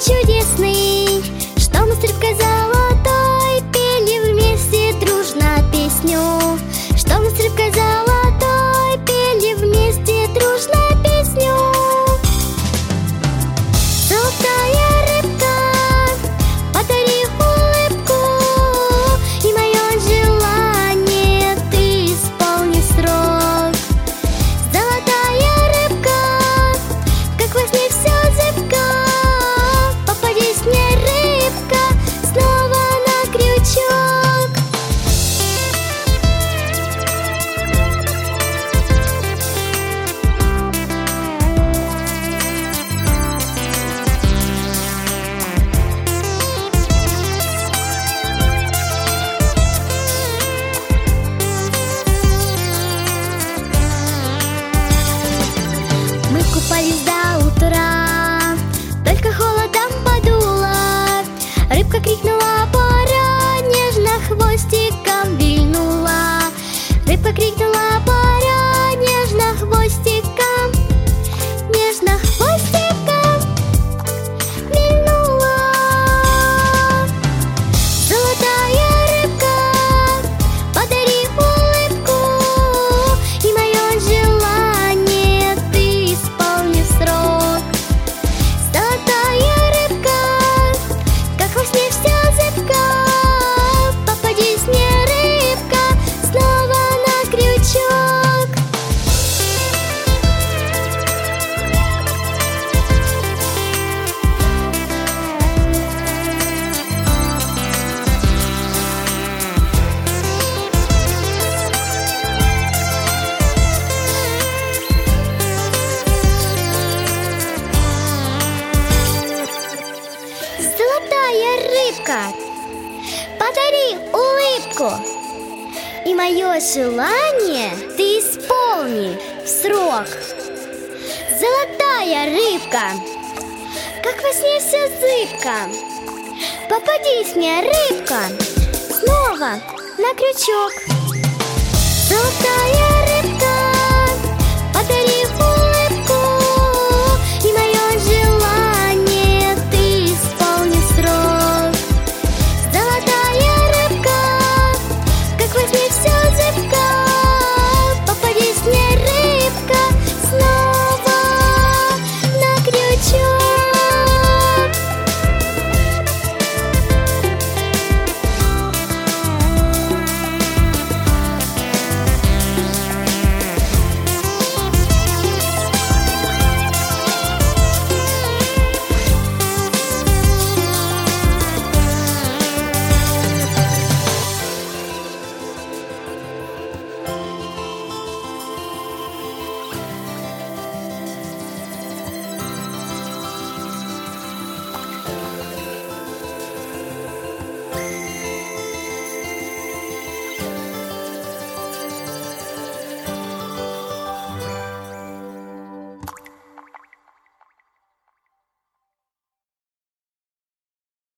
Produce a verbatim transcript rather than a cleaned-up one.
чудесный, что мы с рыбкой золотой пели вместе дружно песню, что мы с рыбкой золотой пели вместе дружно песню. Золотая рыбка, подари улыбку, и мое желание ты исполни в срок. Золотая рыбка, как во сне все зыбко, попадись мне, рыбка, снова на крючок. Мы купались до утра, только холодом подуло. Рыбка крикнула: пора, нежно хвостиком вильнула. Рыбка крикнула: пора, нежно хвостиком, нежно хвостиком вильнула. Золотая рыбка, подари улыбку, и мое желание ты исполни в срок. Золотая рыбка, как во сне все зыбко, попадись мне, рыбка, снова на крючок. Золотая рыбка, подари улыбку, и мое желание ты исполни в срок. Золотая рыбка, как во сне все зыбко, попадись мне, рыбка, снова на крючок. Золотая рыбка,